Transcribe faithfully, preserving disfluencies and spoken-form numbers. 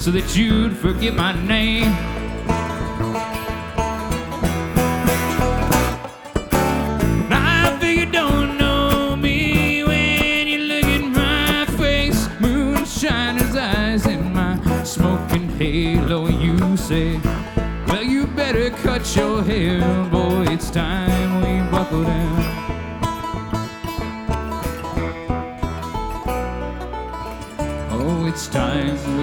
so that you'd forget my name. I figure you don't know me when you look at my face. Moonshiner's eyes in my smoking halo. You say, well, you better cut your hair, boy, it's time we buckle down. Oh, it's time we